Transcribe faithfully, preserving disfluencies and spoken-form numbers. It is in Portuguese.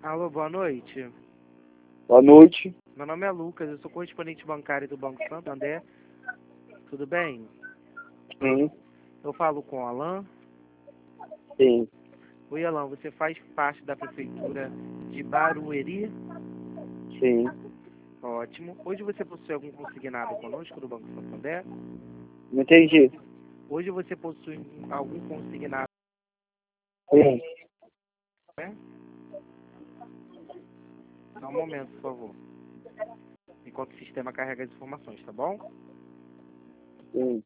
Alô, boa noite. Boa noite. Meu nome é Lucas, eu sou correspondente bancário do Banco Santander. Tudo bem? Sim, Eu falo com o Alan. sim, Oi, Alan, você faz parte da prefeitura de Barueri? sim. Ótimo. Hoje você possui algum consignado conosco do Banco Santander? Não entendi. Hoje você possui algum consignado, Sim. né? Só um momento, por favor. Enquanto o sistema carrega as informações, tá bom? Sim.